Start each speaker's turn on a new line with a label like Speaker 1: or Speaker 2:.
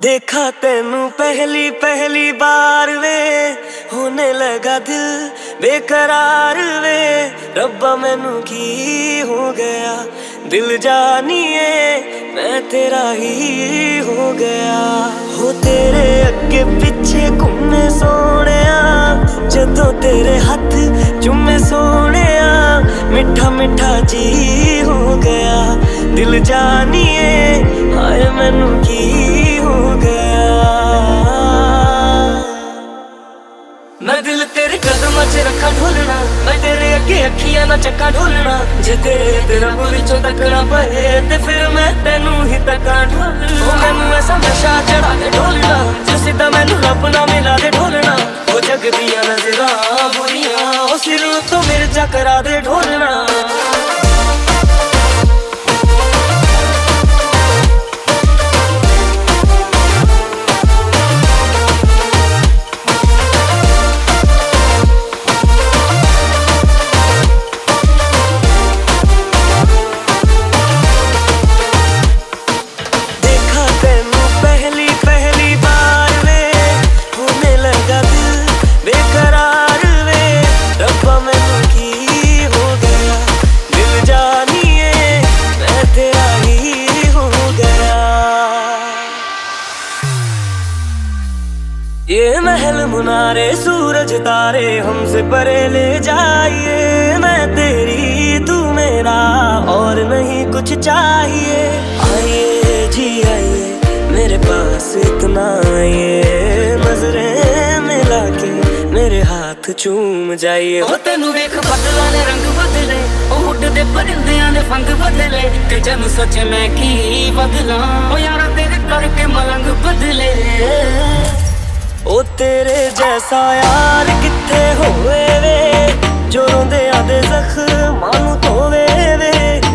Speaker 1: देखा तेनू पहली पहली बार वे, होने लगा दिल बेकरार वे। रब्बा मैनू की हो गया, दिल जानिए मैं तेरा ही हो गया। हो तेरे अगे पिछे घूमे सोहणिया, जदों तेरे हथ चूमे सोहणिया, मिठा मिठा जी हो गया। दिल जानिए हाय मैनू की हो गया। मैं दिल तेरे कदमां च रखा ढोलना, मैं तेरे अगे अखियां ना चक्का ढोलना। जे तेरा बुरी चो तकना पए ते फिर मैं तेनू ही तका ढोलना। ओ मैनू ऐसा नशा चढ़ा दे ढोलना, जो सीधा मैनू रब ना मिला दे ढोलना। ओ जग दियां नज़रां बुरियां, ओ सिर तो मिर्जा करा दे ढोलना। ये महल मुनारे सूरज तारे हमसे परे ले जाइए। मैं तेरी तू मेरा और नहीं कुछ चाहिए। आइए जी आइए मेरे पास इतना आइए, नजरें मिला के मेरे हाथ चूम जाइए। ओ तेनू वेख बदला ने रंग बदले, ओ उड़दे परिंदियां ने फंग बदले। ते जन सोचे मैं की बदला, ओ यारा तेरे करके मलंग बदले। ओ तेरे जैसा यार किथे होवे वे, जो रोंदे आदे जख्मां नू धोवे वे।